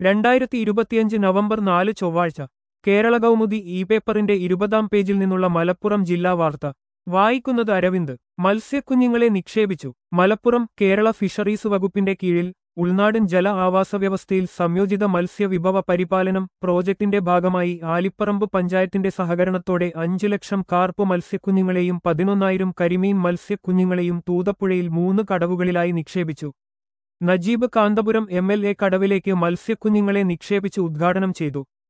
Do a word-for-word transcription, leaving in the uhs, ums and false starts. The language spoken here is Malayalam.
രണ്ടായിരത്തി ഇരുപത്തിയഞ്ച് നവംബർ നാല് ചൊവ്വാഴ്ച കേരള കൗമുദി ഇ പേപ്പറിന്റെ ഇരുപതാം പേജിൽ നിന്നുള്ള മലപ്പുറം ജില്ലാ വാർത്ത വായിക്കുന്നത് അരവിന്ദ്. മത്സ്യക്കുഞ്ഞുങ്ങളെ നിക്ഷേപിച്ചു. മലപ്പുറം. കേരള ഫിഷറീസ് വകുപ്പിന്റെ കീഴിൽ ഉൾനാടൻ ജല ആവാസവ്യവസ്ഥയിൽ സംയോജിത മത്സ്യ വിഭവ പരിപാലനം പ്രോജക്ടിന്റെ ഭാഗമായി ആലിപ്പറമ്പ് പഞ്ചായത്തിന്റെ സഹകരണത്തോടെ അഞ്ചു ലക്ഷം കാർപ്പ് മത്സ്യക്കുഞ്ഞുങ്ങളെയും പതിനൊന്നായിരം കരിമീൻ മത്സ്യക്കുഞ്ഞുങ്ങളെയും തൂതപ്പുഴയിൽ മൂന്ന് കടവുകളിലായി നിക്ഷേപിച്ചു. Najeeb Kanthapuram M L A കടവിലേക്ക് മത്സ്യക്കുഞ്ഞുങ്ങളെ നിക്ഷേപിച്ച് ഉദ്ഘാടനം ചെയ്തു.